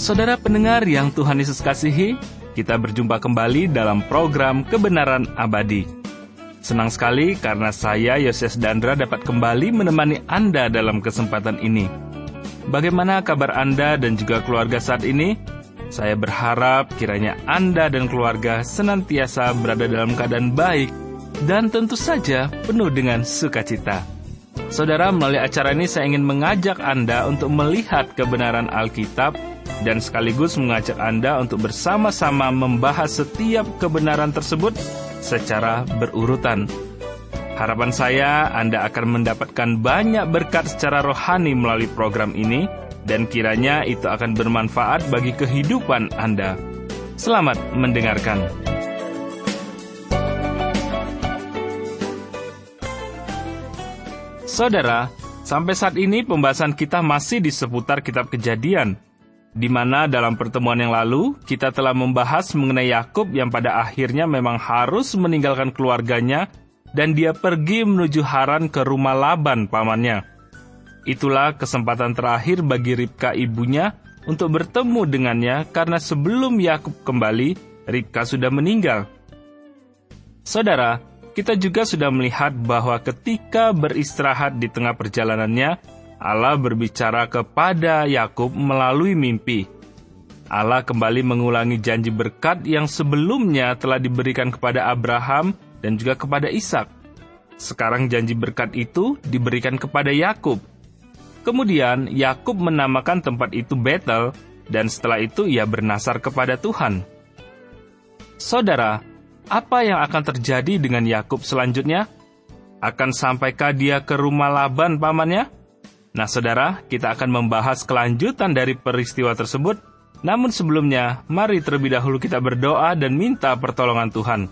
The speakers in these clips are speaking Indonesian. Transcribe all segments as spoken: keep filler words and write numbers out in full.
Saudara pendengar yang Tuhan Yesus kasihi, kita berjumpa kembali dalam program Kebenaran Abadi. Senang sekali karena saya, Yoses Dandra, dapat kembali menemani Anda dalam kesempatan ini. Bagaimana kabar Anda dan juga keluarga saat ini? Saya berharap kiranya Anda dan keluarga senantiasa berada dalam keadaan baik dan tentu saja penuh dengan sukacita. Saudara, melalui acara ini saya ingin mengajak Anda untuk melihat kebenaran Alkitab dan sekaligus mengajak Anda untuk bersama-sama membahas setiap kebenaran tersebut secara berurutan. Harapan saya Anda akan mendapatkan banyak berkat secara rohani melalui program ini, dan kiranya itu akan bermanfaat bagi kehidupan Anda. Selamat mendengarkan. Saudara, sampai saat ini pembahasan kita masih di seputar kitab Kejadian, di mana dalam pertemuan yang lalu, kita telah membahas mengenai Yakub yang pada akhirnya memang harus meninggalkan keluarganya dan dia pergi menuju Haran ke rumah Laban pamannya. Itulah kesempatan terakhir bagi Ribka ibunya untuk bertemu dengannya karena sebelum Yakub kembali, Ribka sudah meninggal. Saudara, kita juga sudah melihat bahwa ketika beristirahat di tengah perjalanannya, Allah berbicara kepada Yakub melalui mimpi. Allah kembali mengulangi janji berkat yang sebelumnya telah diberikan kepada Abraham dan juga kepada Ishak. Sekarang janji berkat itu diberikan kepada Yakub. Kemudian Yakub menamakan tempat itu Betel, dan setelah itu ia bernasar kepada Tuhan. Saudara, apa yang akan terjadi dengan Yakub selanjutnya? Akan sampaikah dia ke rumah Laban pamannya? Nah, saudara, kita akan membahas kelanjutan dari peristiwa tersebut. Namun sebelumnya, mari terlebih dahulu kita berdoa dan minta pertolongan Tuhan.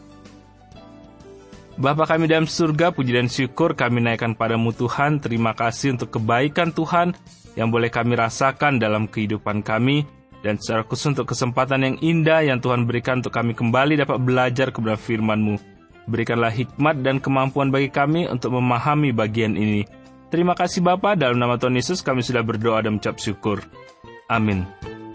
Bapa kami dalam surga, puji dan syukur kami naikkan padamu Tuhan. Terima kasih untuk kebaikan Tuhan yang boleh kami rasakan dalam kehidupan kami. Dan secara khusus untuk kesempatan yang indah yang Tuhan berikan untuk kami kembali dapat belajar kebenaran firman-Mu. Berikanlah hikmat dan kemampuan bagi kami untuk memahami bagian ini. Terima kasih Bapa, dalam nama Tuhan Yesus kami sudah berdoa dan mengucap syukur. Amin.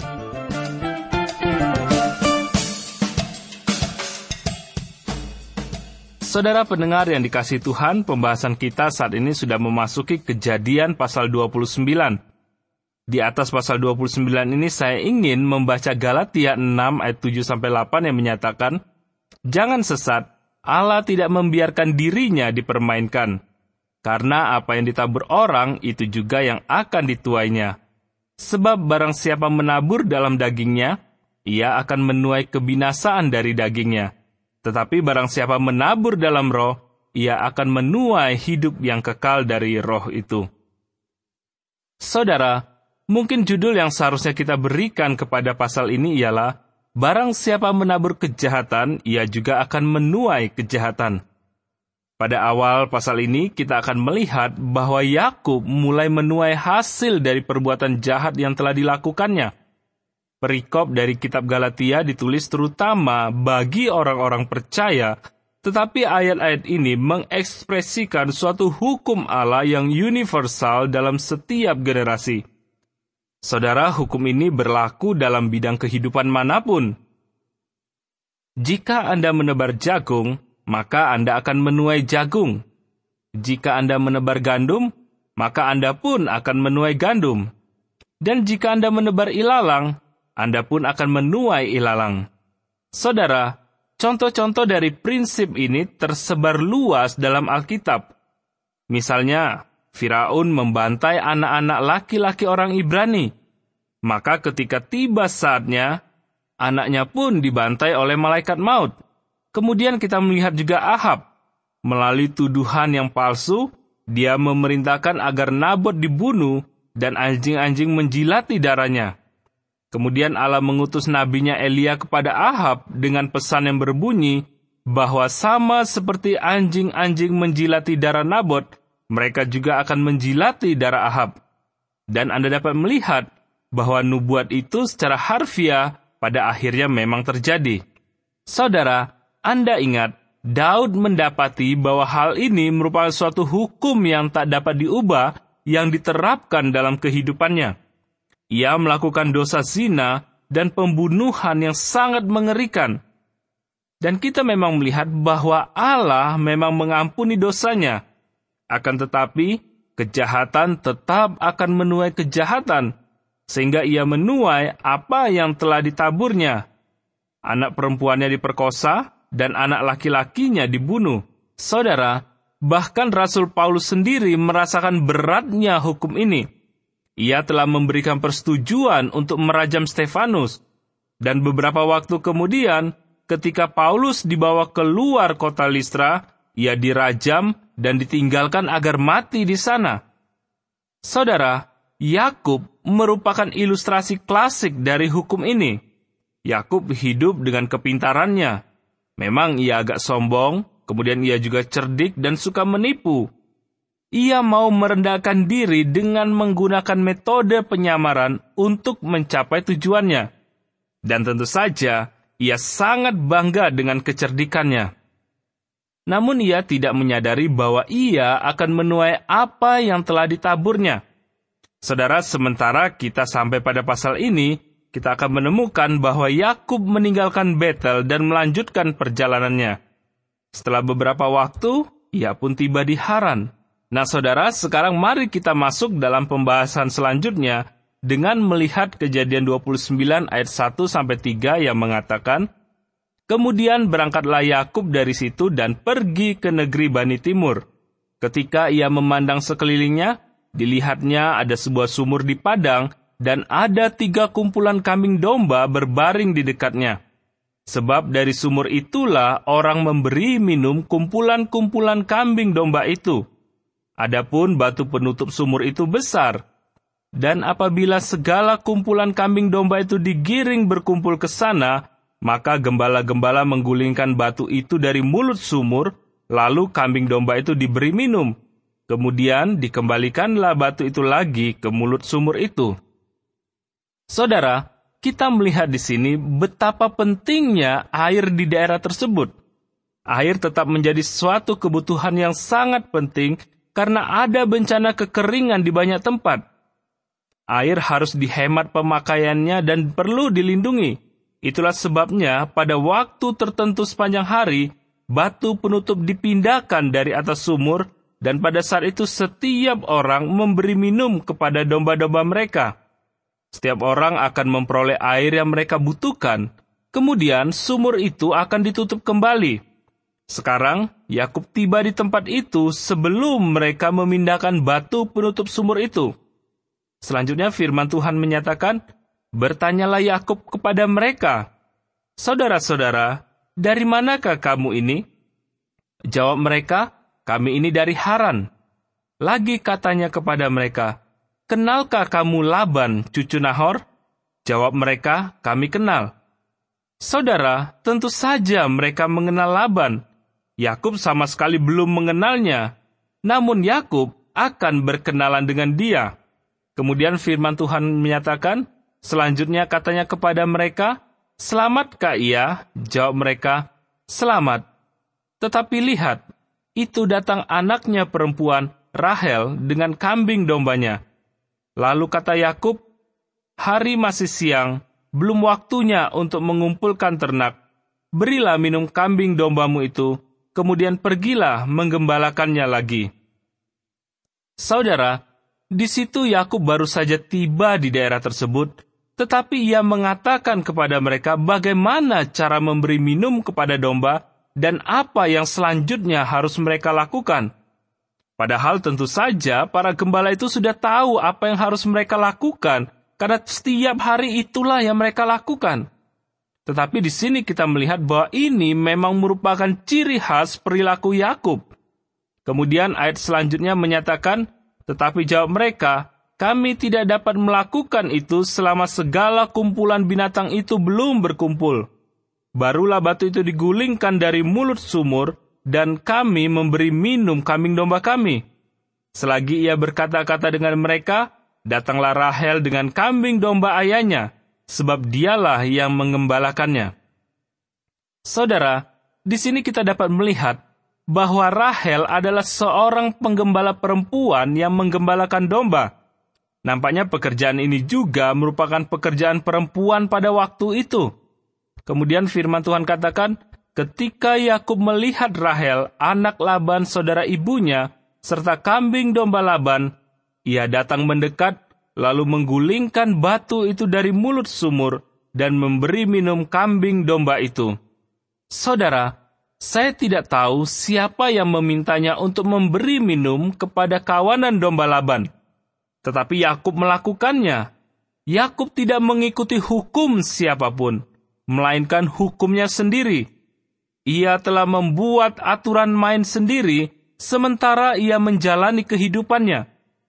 Saudara pendengar yang dikasihi Tuhan, pembahasan kita saat ini sudah memasuki Kejadian pasal dua puluh sembilan. Di atas pasal dua puluh sembilan ini saya ingin membaca Galatia enam ayat tujuh sampai delapan yang menyatakan, "Jangan sesat, Allah tidak membiarkan dirinya dipermainkan. Karena apa yang ditabur orang, itu juga yang akan dituainya. Sebab barang siapa menabur dalam dagingnya, ia akan menuai kebinasaan dari dagingnya. Tetapi barang siapa menabur dalam roh, ia akan menuai hidup yang kekal dari roh itu." Saudara, mungkin judul yang seharusnya kita berikan kepada pasal ini ialah, barang siapa menabur kejahatan, ia juga akan menuai kejahatan. Pada awal pasal ini, kita akan melihat bahwa Yakub mulai menuai hasil dari perbuatan jahat yang telah dilakukannya. Perikop dari kitab Galatia ditulis terutama bagi orang-orang percaya, tetapi ayat-ayat ini mengekspresikan suatu hukum Allah yang universal dalam setiap generasi. Saudara, hukum ini berlaku dalam bidang kehidupan manapun. Jika Anda menebar jagung, maka Anda akan menuai jagung. Jika Anda menebar gandum, maka Anda pun akan menuai gandum. Dan jika Anda menebar ilalang, Anda pun akan menuai ilalang. Saudara, contoh-contoh dari prinsip ini tersebar luas dalam Alkitab. Misalnya, Firaun membantai anak-anak laki-laki orang Ibrani. Maka ketika tiba saatnya, anaknya pun dibantai oleh malaikat maut. Kemudian kita melihat juga Ahab. Melalui tuduhan yang palsu, dia memerintahkan agar Nabot dibunuh dan anjing-anjing menjilati darahnya. Kemudian Allah mengutus nabinya Elia kepada Ahab dengan pesan yang berbunyi bahwa sama seperti anjing-anjing menjilati darah Nabot, mereka juga akan menjilati darah Ahab. Dan Anda dapat melihat bahwa nubuat itu secara harfiah pada akhirnya memang terjadi. Saudara, Anda ingat, Daud mendapati bahwa hal ini merupakan suatu hukum yang tak dapat diubah yang diterapkan dalam kehidupannya. Ia melakukan dosa zina dan pembunuhan yang sangat mengerikan. Dan kita memang melihat bahwa Allah memang mengampuni dosanya. Akan tetapi, kejahatan tetap akan menuai kejahatan, sehingga ia menuai apa yang telah ditaburnya. Anak perempuannya diperkosa, dan anak laki-lakinya dibunuh. Saudara, bahkan Rasul Paulus sendiri merasakan beratnya hukum ini. Ia telah memberikan persetujuan untuk merajam Stefanus. Dan beberapa waktu kemudian, ketika Paulus dibawa keluar kota Listra, ia dirajam dan ditinggalkan agar mati di sana. Saudara, Yakub merupakan ilustrasi klasik dari hukum ini. Yakub hidup dengan kepintarannya. Memang ia agak sombong, kemudian ia juga cerdik dan suka menipu. Ia mau merendahkan diri dengan menggunakan metode penyamaran untuk mencapai tujuannya. Dan tentu saja, ia sangat bangga dengan kecerdikannya. Namun ia tidak menyadari bahwa ia akan menuai apa yang telah ditaburnya. Saudara, sementara kita sampai pada pasal ini, kita akan menemukan bahwa Yakub meninggalkan Betel dan melanjutkan perjalanannya. Setelah beberapa waktu, ia pun tiba di Haran. Nah, saudara, sekarang mari kita masuk dalam pembahasan selanjutnya dengan melihat Kejadian dua puluh sembilan ayat satu sampai tiga yang mengatakan, "Kemudian berangkatlah Yakub dari situ dan pergi ke negeri Bani Timur. Ketika ia memandang sekelilingnya, dilihatnya ada sebuah sumur di padang, dan ada tiga kumpulan kambing domba berbaring di dekatnya. Sebab dari sumur itulah orang memberi minum kumpulan-kumpulan kambing domba itu. Adapun batu penutup sumur itu besar. Dan apabila segala kumpulan kambing domba itu digiring berkumpul ke sana, maka gembala-gembala menggulingkan batu itu dari mulut sumur, lalu kambing domba itu diberi minum. Kemudian dikembalikanlah batu itu lagi ke mulut sumur itu." Saudara, kita melihat di sini betapa pentingnya air di daerah tersebut. Air tetap menjadi suatu kebutuhan yang sangat penting karena ada bencana kekeringan di banyak tempat. Air harus dihemat pemakaiannya dan perlu dilindungi. Itulah sebabnya pada waktu tertentu sepanjang hari, batu penutup dipindahkan dari atas sumur, dan pada saat itu setiap orang memberi minum kepada domba-domba mereka. Setiap orang akan memperoleh air yang mereka butuhkan. Kemudian sumur itu akan ditutup kembali. Sekarang, Yakub tiba di tempat itu sebelum mereka memindahkan batu penutup sumur itu. Selanjutnya firman Tuhan menyatakan, "Bertanyalah Yakub kepada mereka, 'Saudara-saudara, dari manakah kamu ini?' Jawab mereka, 'Kami ini dari Haran.' Lagi katanya kepada mereka, 'Kenalkah kamu Laban, cucu Nahor?' Jawab mereka, 'Kami kenal.' Saudara, tentu saja mereka mengenal Laban. Yakub sama sekali belum mengenalnya, namun Yakub akan berkenalan dengan dia. Kemudian firman Tuhan menyatakan, selanjutnya katanya kepada mereka, 'Selamatkah ia?' Jawab mereka, 'Selamat.' Tetapi lihat, itu datang anaknya perempuan, Rahel, dengan kambing dombanya. Lalu kata Yakub, 'Hari masih siang, belum waktunya untuk mengumpulkan ternak. Berilah minum kambing dombamu itu, kemudian pergilah menggembalakannya lagi.'" Saudara, di situ Yakub baru saja tiba di daerah tersebut, tetapi ia mengatakan kepada mereka bagaimana cara memberi minum kepada domba dan apa yang selanjutnya harus mereka lakukan. Padahal tentu saja para gembala itu sudah tahu apa yang harus mereka lakukan, karena setiap hari itulah yang mereka lakukan. Tetapi di sini kita melihat bahwa ini memang merupakan ciri khas perilaku Yakub. Kemudian ayat selanjutnya menyatakan, "Tetapi jawab mereka, 'Kami tidak dapat melakukan itu selama segala kumpulan binatang itu belum berkumpul. Barulah batu itu digulingkan dari mulut sumur, dan kami memberi minum kambing domba kami.' Selagi ia berkata-kata dengan mereka, datanglah Rahel dengan kambing domba ayahnya, sebab dialah yang mengembalakannya." Saudara, di sini kita dapat melihat bahwa Rahel adalah seorang penggembala perempuan yang menggembalakan domba. Nampaknya pekerjaan ini juga merupakan pekerjaan perempuan pada waktu itu. Kemudian firman Tuhan katakan, ketika Yakub melihat Rahel, anak Laban saudara ibunya, serta kambing domba Laban, ia datang mendekat, lalu menggulingkan batu itu dari mulut sumur, dan memberi minum kambing domba itu. Saudara, saya tidak tahu siapa yang memintanya untuk memberi minum kepada kawanan domba Laban. Tetapi Yakub melakukannya. Yakub tidak mengikuti hukum siapapun, melainkan hukumnya sendiri. Ia telah membuat aturan main sendiri, sementara ia menjalani kehidupannya.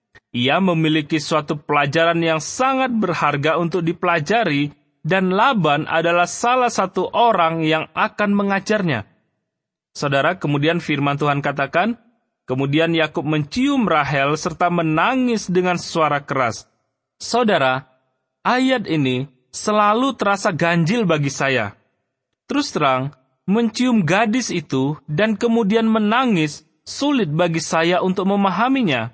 Ia memiliki suatu pelajaran yang sangat berharga untuk dipelajari, dan Laban adalah salah satu orang yang akan mengajarnya. Saudara, kemudian firman Tuhan katakan, kemudian Yakub mencium Rahel serta menangis dengan suara keras. Saudara, ayat ini selalu terasa ganjil bagi saya. Terus terang, mencium gadis itu dan kemudian menangis sulit bagi saya untuk memahaminya.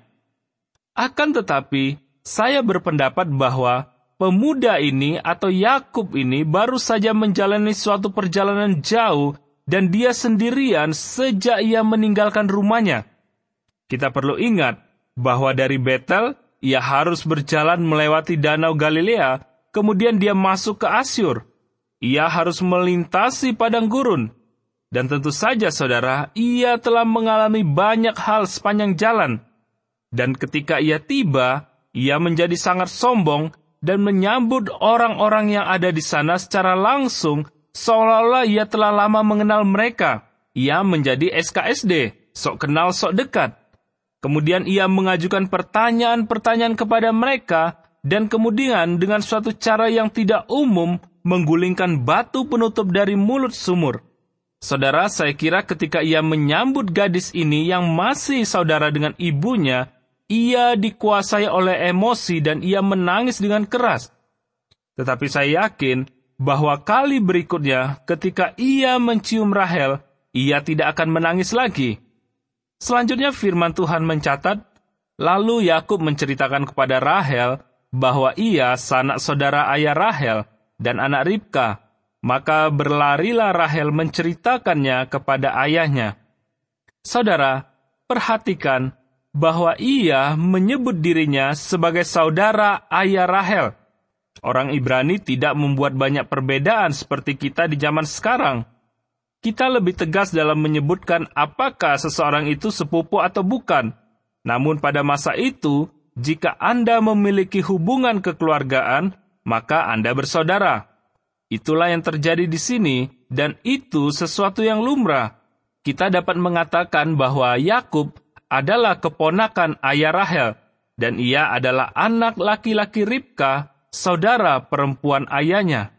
Akan tetapi, saya berpendapat bahwa pemuda ini atau Yakub ini baru saja menjalani suatu perjalanan jauh dan dia sendirian sejak ia meninggalkan rumahnya. Kita perlu ingat bahwa dari Betel, ia harus berjalan melewati Danau Galilea, kemudian dia masuk ke Asyur. Ia harus melintasi padang gurun. Dan tentu saja, saudara, ia telah mengalami banyak hal sepanjang jalan. Dan ketika ia tiba, ia menjadi sangat sombong dan menyambut orang-orang yang ada di sana secara langsung, seolah-olah ia telah lama mengenal mereka. Ia menjadi S K S D, sok kenal sok dekat. Kemudian ia mengajukan pertanyaan-pertanyaan kepada mereka, dan kemudian dengan suatu cara yang tidak umum, menggulingkan batu penutup dari mulut sumur. Saudara, saya kira ketika ia menyambut gadis ini yang masih saudara dengan ibunya, ia dikuasai oleh emosi dan ia menangis dengan keras. Tetapi saya yakin bahwa kali berikutnya ketika ia mencium Rahel, ia tidak akan menangis lagi. Selanjutnya firman Tuhan mencatat, lalu Yakub menceritakan kepada Rahel bahwa ia sanak saudara ayah Rahel dan anak Ribka. Maka berlarilah Rahel menceritakannya kepada ayahnya. Saudara, perhatikan bahwa ia menyebut dirinya sebagai saudara ayah Rahel. Orang Ibrani tidak membuat banyak perbedaan seperti kita di zaman sekarang. Kita lebih tegas dalam menyebutkan apakah seseorang itu sepupu atau bukan. Namun pada masa itu, jika Anda memiliki hubungan kekeluargaan, maka Anda bersaudara. Itulah yang terjadi di sini, dan itu sesuatu yang lumrah. Kita dapat mengatakan bahwa Yakub adalah keponakan ayah Rahel, dan ia adalah anak laki-laki Ribka, saudara perempuan ayahnya.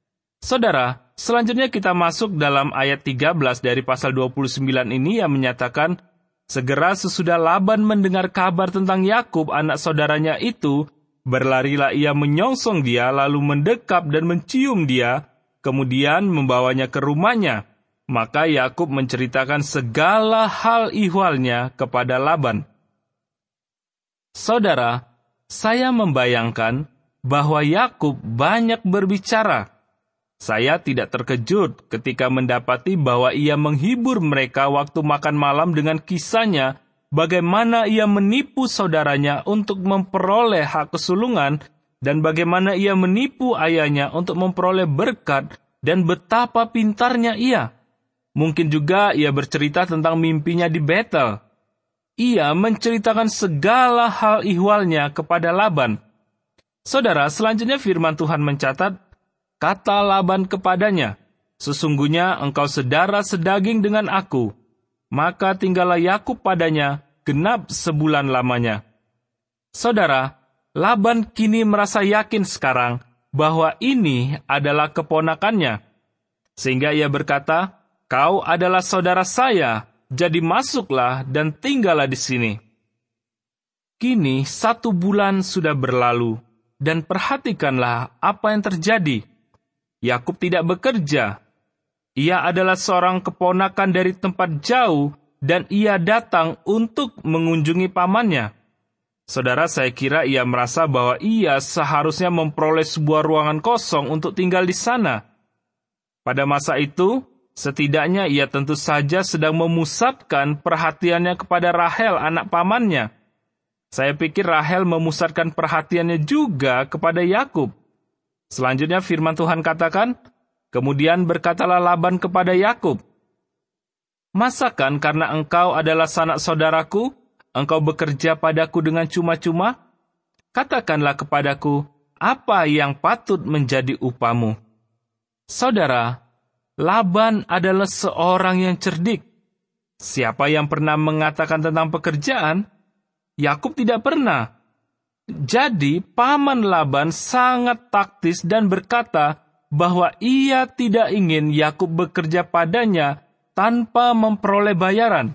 Saudara, selanjutnya kita masuk dalam ayat tiga belas dari pasal dua puluh sembilan ini yang menyatakan, segera sesudah Laban mendengar kabar tentang Yakub anak saudaranya itu, berlarilah ia menyongsong dia, lalu mendekap dan mencium dia, kemudian membawanya ke rumahnya. Maka Yakub menceritakan segala hal ihwalnya kepada Laban. Saudara, saya membayangkan bahwa Yakub banyak berbicara. Saya tidak terkejut ketika mendapati bahwa ia menghibur mereka waktu makan malam dengan kisahnya, bagaimana ia menipu saudaranya untuk memperoleh hak kesulungan, dan bagaimana ia menipu ayahnya untuk memperoleh berkat, dan betapa pintarnya ia. Mungkin juga ia bercerita tentang mimpinya di Betel. Ia menceritakan segala hal ihwalnya kepada Laban. Saudara, selanjutnya firman Tuhan mencatat, kata Laban kepadanya, sesungguhnya engkau sedara sedaging dengan aku. Maka tinggallah Yakub padanya genap sebulan lamanya. Saudara, Laban kini merasa yakin sekarang bahwa ini adalah keponakannya. Sehingga ia berkata, kau adalah saudara saya, jadi masuklah dan tinggallah di sini. Kini satu bulan sudah berlalu, dan perhatikanlah apa yang terjadi. Yakub tidak bekerja. Ia adalah seorang keponakan dari tempat jauh, dan ia datang untuk mengunjungi pamannya. Saudara, saya kira ia merasa bahwa ia seharusnya memperoleh sebuah ruangan kosong untuk tinggal di sana. Pada masa itu, setidaknya ia tentu saja sedang memusatkan perhatiannya kepada Rahel, anak pamannya. Saya pikir Rahel memusatkan perhatiannya juga kepada Yakub. Selanjutnya firman Tuhan katakan, kemudian berkatalah Laban kepada Yakub, "Masakan karena engkau adalah sanak saudaraku, engkau bekerja padaku dengan cuma-cuma? Katakanlah kepadaku, apa yang patut menjadi upamu?" Saudara, Laban adalah seorang yang cerdik. Siapa yang pernah mengatakan tentang pekerjaan? Yakub tidak pernah. Jadi, paman Laban sangat taktis dan berkata bahwa ia tidak ingin Yakub bekerja padanya tanpa memperoleh bayaran.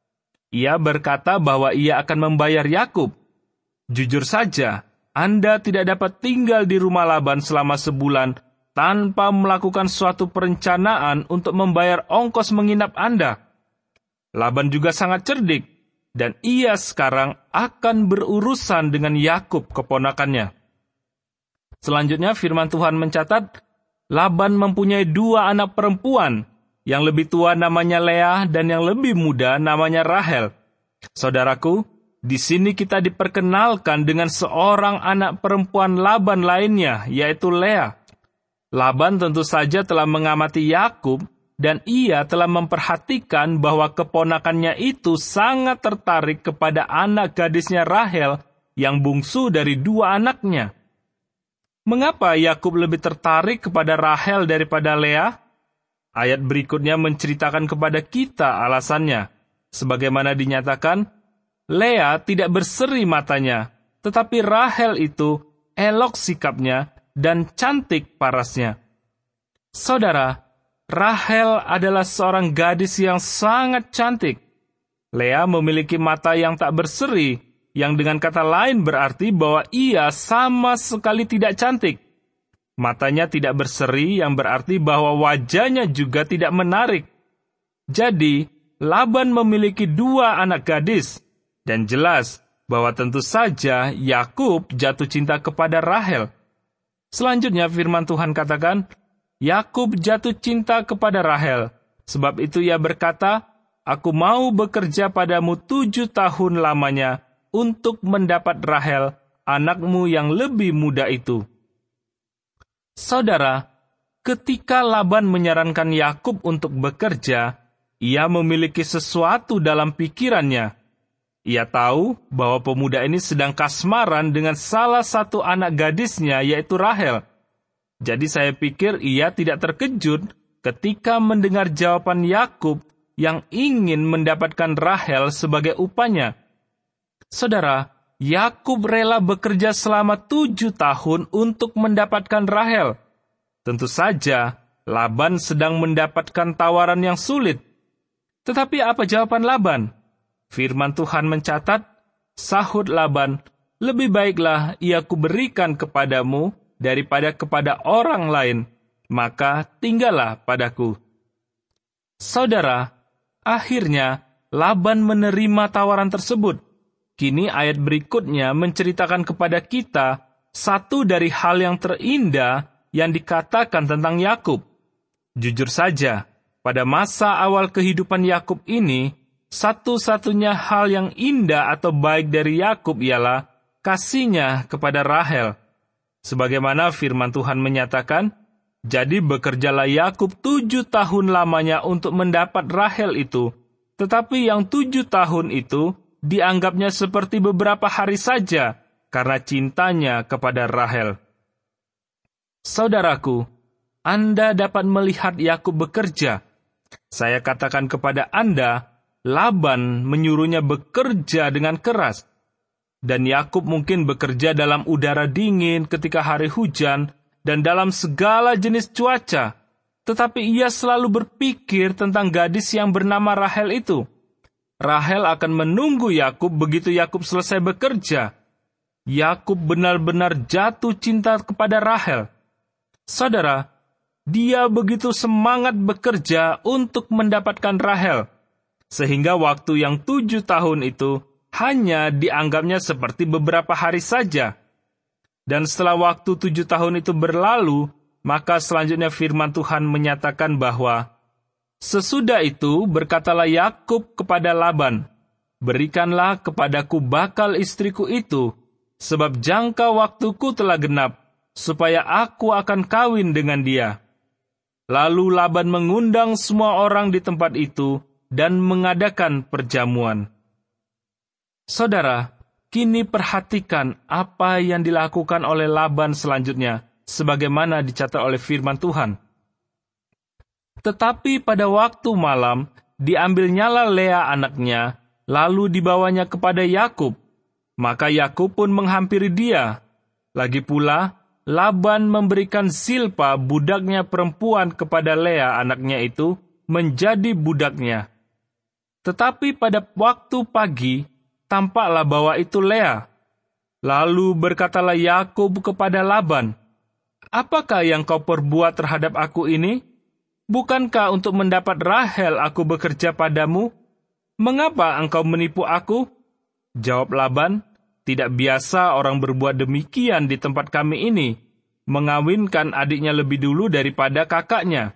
Ia berkata bahwa ia akan membayar Yakub. Jujur saja, Anda tidak dapat tinggal di rumah Laban selama sebulan tanpa melakukan suatu perencanaan untuk membayar ongkos menginap Anda. Laban juga sangat cerdik, dan ia sekarang akan berurusan dengan Yakub keponakannya. Selanjutnya firman Tuhan mencatat, Laban mempunyai dua anak perempuan, yang lebih tua namanya Lea dan yang lebih muda namanya Rahel. Saudaraku, di sini kita diperkenalkan dengan seorang anak perempuan Laban lainnya, yaitu Lea. Laban tentu saja telah mengamati Yakub dan ia telah memperhatikan bahwa keponakannya itu sangat tertarik kepada anak gadisnya Rahel yang bungsu dari dua anaknya. Mengapa Yakub lebih tertarik kepada Rahel daripada Lea? Ayat berikutnya menceritakan kepada kita alasannya. Sebagaimana dinyatakan, Lea tidak berseri matanya, tetapi Rahel itu elok sikapnya dan cantik parasnya. Saudara, Rahel adalah seorang gadis yang sangat cantik. Lea memiliki mata yang tak berseri, yang dengan kata lain berarti bahwa ia sama sekali tidak cantik. Matanya tidak berseri yang berarti bahwa wajahnya juga tidak menarik. Jadi, Laban memiliki dua anak gadis, dan jelas bahwa tentu saja Yakub jatuh cinta kepada Rahel. Selanjutnya firman Tuhan katakan, Yakub jatuh cinta kepada Rahel, sebab itu ia berkata, "Aku mau bekerja padamu tujuh tahun lamanya untuk mendapat Rahel, anakmu yang lebih muda itu." Saudara, ketika Laban menyarankan Yakub untuk bekerja, ia memiliki sesuatu dalam pikirannya. Ia tahu bahwa pemuda ini sedang kasmaran dengan salah satu anak gadisnya, yaitu Rahel. Jadi saya pikir ia tidak terkejut ketika mendengar jawaban Yakub yang ingin mendapatkan Rahel sebagai upahnya. Saudara, Yakub rela bekerja selama tujuh tahun untuk mendapatkan Rahel. Tentu saja, Laban sedang mendapatkan tawaran yang sulit. Tetapi apa jawaban Laban? Firman Tuhan mencatat, sahut Laban, "Lebih baiklah ia kuberikan kepadamu daripada kepada orang lain, maka tinggallah padaku." Saudara, akhirnya Laban menerima tawaran tersebut. Kini ayat berikutnya menceritakan kepada kita satu dari hal yang terindah yang dikatakan tentang Yakub. Jujur saja, pada masa awal kehidupan Yakub ini, satu-satunya hal yang indah atau baik dari Yakub ialah kasihnya kepada Rahel. Sebagaimana firman Tuhan menyatakan, jadi bekerjalah Yakub tujuh tahun lamanya untuk mendapat Rahel itu, tetapi yang tujuh tahun itu dianggapnya seperti beberapa hari saja karena cintanya kepada Rahel. Saudaraku, Anda dapat melihat Yakub bekerja. Saya katakan kepada Anda, Laban menyuruhnya bekerja dengan keras. Dan Yakub mungkin bekerja dalam udara dingin ketika hari hujan dan dalam segala jenis cuaca. Tetapi ia selalu berpikir tentang gadis yang bernama Rahel itu. Rahel akan menunggu Yakub begitu Yakub selesai bekerja. Yakub benar-benar jatuh cinta kepada Rahel. Saudara, dia begitu semangat bekerja untuk mendapatkan Rahel, sehingga waktu yang tujuh tahun itu hanya dianggapnya seperti beberapa hari saja. Dan setelah waktu tujuh tahun itu berlalu, maka selanjutnya firman Tuhan menyatakan bahwa, sesudah itu berkatalah Yakub kepada Laban, berikanlah kepadaku bakal istriku itu, sebab jangka waktuku telah genap, supaya aku akan kawin dengan dia. Lalu Laban mengundang semua orang di tempat itu dan mengadakan perjamuan. Saudara, kini perhatikan apa yang dilakukan oleh Laban selanjutnya, sebagaimana dicatat oleh firman Tuhan. Tetapi pada waktu malam, diambilnyalah Lea anaknya, lalu dibawanya kepada Yakub. Maka Yakub pun menghampiri dia. Lagi pula, Laban memberikan Zilpa budaknya perempuan kepada Lea anaknya itu menjadi budaknya. Tetapi pada waktu pagi, tampaklah bahwa itu Lea. Lalu berkatalah Yakub kepada Laban, apakah yang kau perbuat terhadap aku ini? Bukankah untuk mendapat Rahel aku bekerja padamu? Mengapa engkau menipu aku? Jawab Laban, tidak biasa orang berbuat demikian di tempat kami ini, mengawinkan adiknya lebih dulu daripada kakaknya.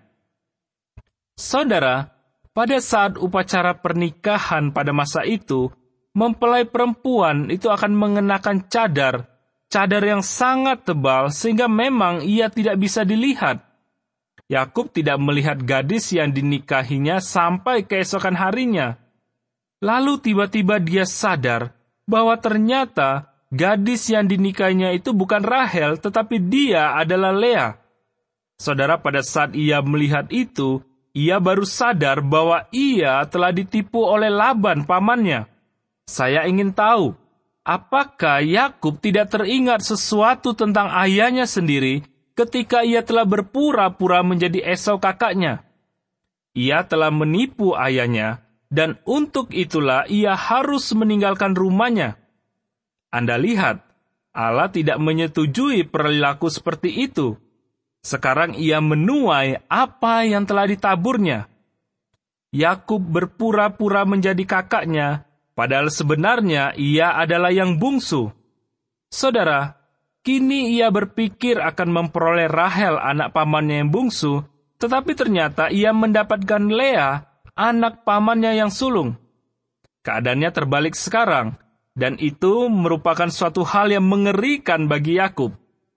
Saudara, pada saat upacara pernikahan pada masa itu, mempelai perempuan itu akan mengenakan cadar, cadar yang sangat tebal sehingga memang ia tidak bisa dilihat. Yakub tidak melihat gadis yang dinikahinya sampai keesokan harinya. Lalu tiba-tiba dia sadar bahwa ternyata gadis yang dinikahinya itu bukan Rahel, tetapi dia adalah Lea. Saudara, pada saat ia melihat itu, ia baru sadar bahwa ia telah ditipu oleh Laban pamannya. Saya ingin tahu, apakah Yakub tidak teringat sesuatu tentang ayahnya sendiri ketika ia telah berpura-pura menjadi Esau kakaknya? Ia telah menipu ayahnya, dan untuk itulah ia harus meninggalkan rumahnya. Anda lihat, Allah tidak menyetujui perilaku seperti itu. Sekarang ia menuai apa yang telah ditaburnya. Yakub berpura-pura menjadi kakaknya, padahal sebenarnya ia adalah yang bungsu. Saudara, kini ia berpikir akan memperoleh Rahel anak pamannya yang bungsu, tetapi ternyata ia mendapatkan Lea, anak pamannya yang sulung. Keadaannya terbalik sekarang, dan itu merupakan suatu hal yang mengerikan bagi Yakub.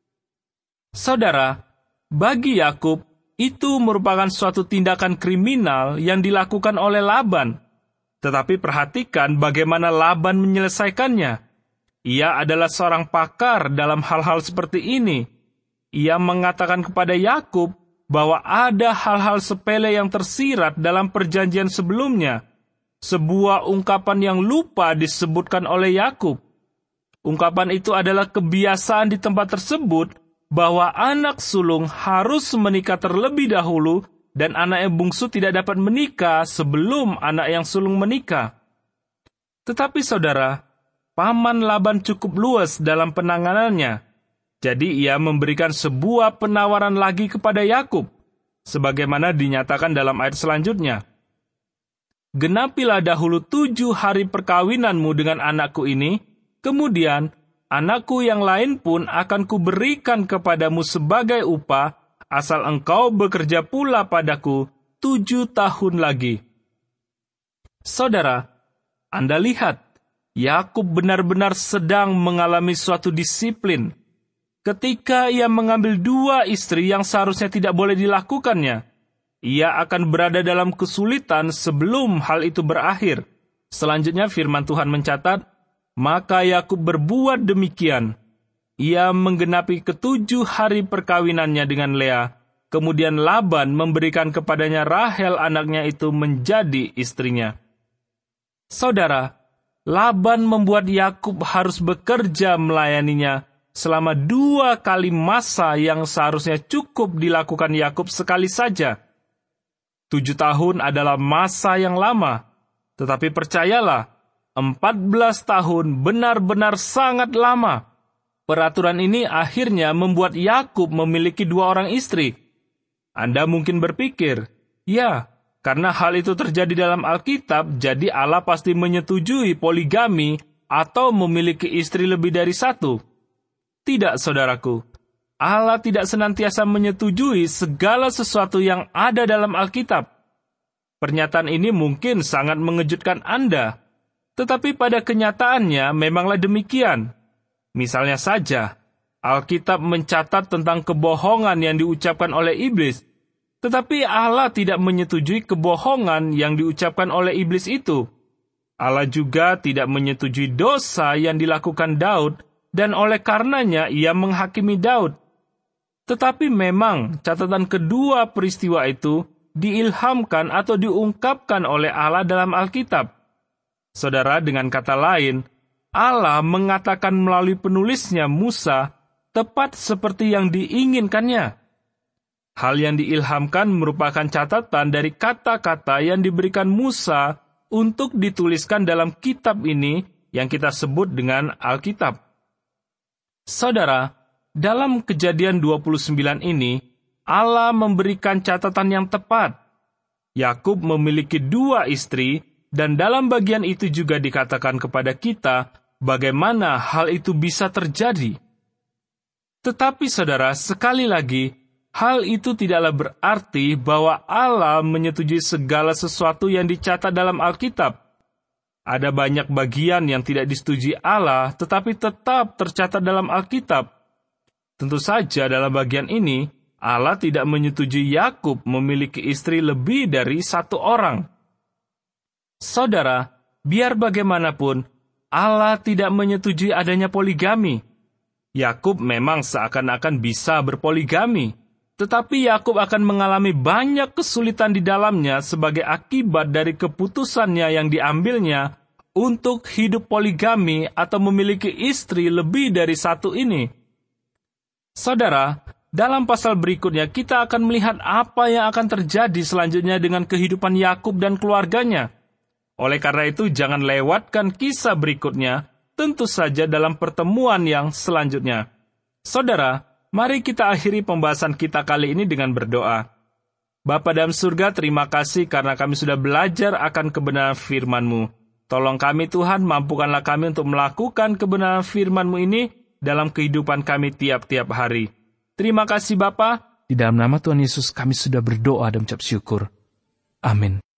Saudara, bagi Yakub, itu merupakan suatu tindakan kriminal yang dilakukan oleh Laban. Tetapi perhatikan bagaimana Laban menyelesaikannya. Ia adalah seorang pakar dalam hal-hal seperti ini. Ia mengatakan kepada Yakub bahwa ada hal-hal sepele yang tersirat dalam perjanjian sebelumnya. Sebuah ungkapan yang lupa disebutkan oleh Yakub. Ungkapan itu adalah kebiasaan di tempat tersebut bahwa anak sulung harus menikah terlebih dahulu dan anak yang bungsu tidak dapat menikah sebelum anak yang sulung menikah. Tetapi saudara, paman Laban cukup luas dalam penanganannya. Jadi ia memberikan sebuah penawaran lagi kepada Yakub, sebagaimana dinyatakan dalam ayat selanjutnya. Genapilah dahulu tujuh hari perkawinanmu dengan anakku ini, kemudian anakku yang lain pun akan kuberikan kepadamu sebagai upah, asal engkau bekerja pula padaku tujuh tahun lagi. Saudara, Anda lihat, Yakub benar-benar sedang mengalami suatu disiplin. Ketika ia mengambil dua istri yang seharusnya tidak boleh dilakukannya, ia akan berada dalam kesulitan sebelum hal itu berakhir. Selanjutnya firman Tuhan mencatat, maka Yakub berbuat demikian. Ia menggenapi ketujuh hari perkawinannya dengan Lea. Kemudian Laban memberikan kepadanya Rahel anaknya itu menjadi istrinya. Saudara, Laban membuat Yakub harus bekerja melayaninya selama dua kali masa yang seharusnya cukup dilakukan Yakub sekali saja. Tujuh tahun adalah masa yang lama, tetapi percayalah, empat belas tahun benar-benar sangat lama. Peraturan ini akhirnya membuat Yakub memiliki dua orang istri. Anda mungkin berpikir, ya, Karena hal itu terjadi dalam Alkitab, jadi Allah pasti menyetujui poligami atau memiliki istri lebih dari satu. Tidak, saudaraku. Allah tidak senantiasa menyetujui segala sesuatu yang ada dalam Alkitab. Pernyataan ini mungkin sangat mengejutkan Anda, tetapi pada kenyataannya memanglah demikian. Misalnya saja, Alkitab mencatat tentang kebohongan yang diucapkan oleh iblis, tetapi Allah tidak menyetujui kebohongan yang diucapkan oleh iblis itu. Allah juga tidak menyetujui dosa yang dilakukan Daud, dan oleh karenanya ia menghakimi Daud. Tetapi memang catatan kedua peristiwa itu diilhamkan atau diungkapkan oleh Allah dalam Alkitab. Saudara, dengan kata lain, Allah mengatakan melalui penulisnya Musa tepat seperti yang diinginkannya. Hal yang diilhamkan merupakan catatan dari kata-kata yang diberikan Musa untuk dituliskan dalam kitab ini yang kita sebut dengan Alkitab. Saudara, dalam Kejadian dua puluh sembilan ini, Allah memberikan catatan yang tepat. Yakub memiliki dua istri, dan dalam bagian itu juga dikatakan kepada kita bagaimana hal itu bisa terjadi. Tetapi saudara, sekali lagi, hal itu tidaklah berarti bahwa Allah menyetujui segala sesuatu yang dicatat dalam Alkitab. Ada banyak bagian yang tidak disetujui Allah, tetapi tetap tercatat dalam Alkitab. Tentu saja dalam bagian ini, Allah tidak menyetujui Yakub memiliki istri lebih dari satu orang. Saudara, biar bagaimanapun, Allah tidak menyetujui adanya poligami. Yakub memang seakan-akan bisa berpoligami, tetapi Yakub akan mengalami banyak kesulitan di dalamnya sebagai akibat dari keputusannya yang diambilnya untuk hidup poligami atau memiliki istri lebih dari satu ini. Saudara, dalam pasal berikutnya kita akan melihat apa yang akan terjadi selanjutnya dengan kehidupan Yakub dan keluarganya. Oleh karena itu, jangan lewatkan kisah berikutnya, tentu saja dalam pertemuan yang selanjutnya. Saudara, mari kita akhiri pembahasan kita kali ini dengan berdoa. Bapa dalam surga, terima kasih karena kami sudah belajar akan kebenaran firman-Mu. Tolong kami Tuhan, mampukanlah kami untuk melakukan kebenaran firman-Mu ini dalam kehidupan kami tiap-tiap hari. Terima kasih Bapa. Di dalam nama Tuhan Yesus kami sudah berdoa dan mengucap syukur. Amin.